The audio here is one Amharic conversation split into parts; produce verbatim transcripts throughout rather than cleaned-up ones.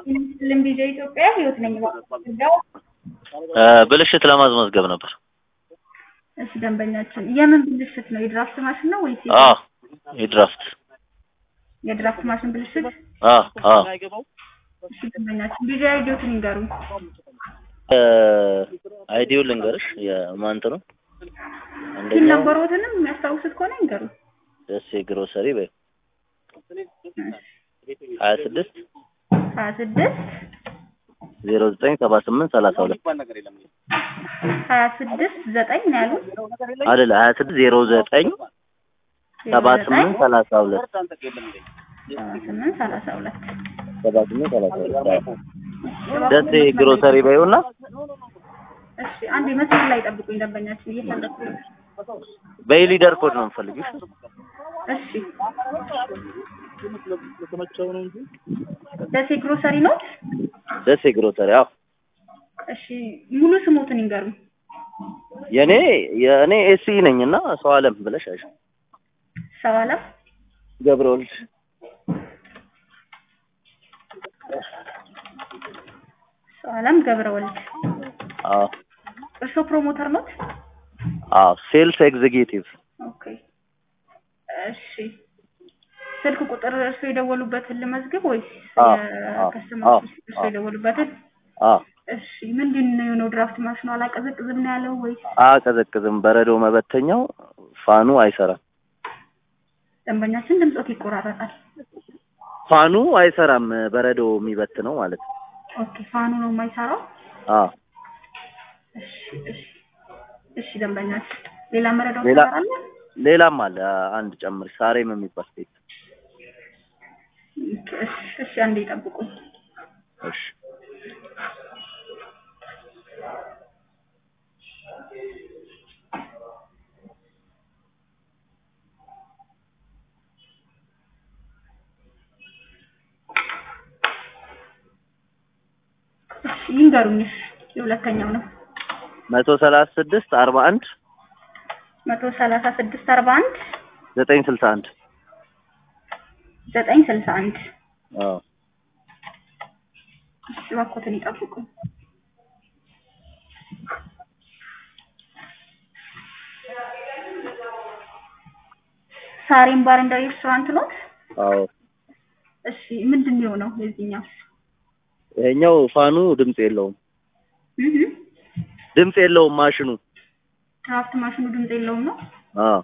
ልምቢጃ ኢትዮጵያ ህይወት ነኝ ባለው ብልሽት ለማስመዝገብ ነበር። እሺ ደንበኛችን የምን ብልሽት ነው? የድራፍት ማሽን ነው ወይስ? አዎ የድራፍት የድራፍት ማሽን ብልሽት? አዎ አዎ። እሺ ደንበኛችን ቢጃ አይዲዎትን ይንገሩኝ። አይዲው ልንገርሽ የማንት ነው? አንደኛ ነምበሮትንም የሚያስታውሱት ከሆነ ይንገሩ። ደሴ ግሮሰሪ በይ ሀያ ስድስት ሀያ ስድስት ዜሮ ዘጠኝ ሰባ ስምንት ሰላሳ ሁለት ሀያ ስድስት ዘጠኝ ነው ያሉት አይደል? ሀያ ስድስት ዜሮ ዘጠኝ ሰባ ስምንት ሰላሳ ሁለት ሰባ ስምንት ሰላሳ ሁለት ሰባ ስምንት ሰላሳ ሁለት ደሴ ግሮሰሪ በይውና። እሺ አንዴ መስመር ላይ ጠብቁኝ ደንበኛችን እየፈለኩ ነው። በሊደር ኮድ ነው የምፈልግሽ። እሺ ደሴ ግሮሰሪ ነው? ደሴ ግሮሰሪ አዎ። እሺ ሙሉ ስሞትን ይንገሩኝ። የኔ የኔ ኤሲ ነኝና ሰው አለም ብለሽ አይሽ ሰው አለም ገብረወልድ ሰው አለም ገብረወልድ። አዎ እርሶ ፕሮሞተር ነው? አዎ ሴልስ ኤግዜኪቲቭ። ኦኬ እሺ ስልክ ቁጥር እርሶ የደወሉበትን ልመዝግብ ወይስ የከስተመር እርሶ የደወሉበትን? አዎ እሺ ምንድነው የሆነው? ድራፍት ማሽኑ አላቀዘቅዝም ነው ያለው ወይስ? አቀዘቅዝም። በረዶ መበተኛው ፋኑ አይሰራም። ደንበኛችን ድምጾት ይቆራረጣል። ፋኑ አይሰራም፣ በረዶ የሚበትነው ማለት ነው። ኦኬ ፋኑ ነው የማይሰራው? አዎ እሺ እሺ እሺ ደንበኛችን ሌላ መረዳው ነገር አለ? ሌላም አለ አንድ ጨምር ሳሬም የሚባል ቤት። እሺ እሺ አንዴ ጠብቁኝ። እሺ ይንገሩኝ። የሁለተኛው ነው መቶ ሰላሳ ስድስት አርባ አንድ መቶ ሰላሳ ስድስት አርባ አንድ ዘጠኝ ስልሳ አንድ ዘጠኝ ስልሳ አንድ አዎ እሺ እባክዎትን ይጠብቁኝ። ሳሬም ባር እንደ ሬስቶራንት ነው? አዎ እሺ ምንድነው ነው የዚህኛው? ይሄኛው ፋኑ ድምጽ የለውም። እህ ድምጽ የለውም ማሽኑ። ድራፍት ማሽኑ ድምጽ የለውም ነው? አዎ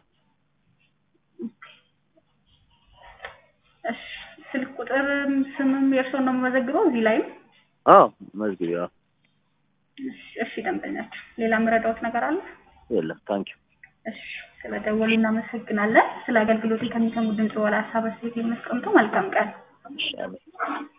እሺ ስልክ ቁጥርም ስምም የእርሶን ነው መዘግበው እዚህ ላይ? አዎ መዝግቢያ። እሺ እሺ ደንበኛችን ሌላ መረዳዎት ነገር አለ? የለም ታንኪ ዩ። እሺ ስለደወሉ እናመሰግናለን። ስለ አገልግሎቱ ከሚሰሙ ድምጽ ወላ ሀሳብ አስተያየት መስጠቱ መልካም ቀን። እሺ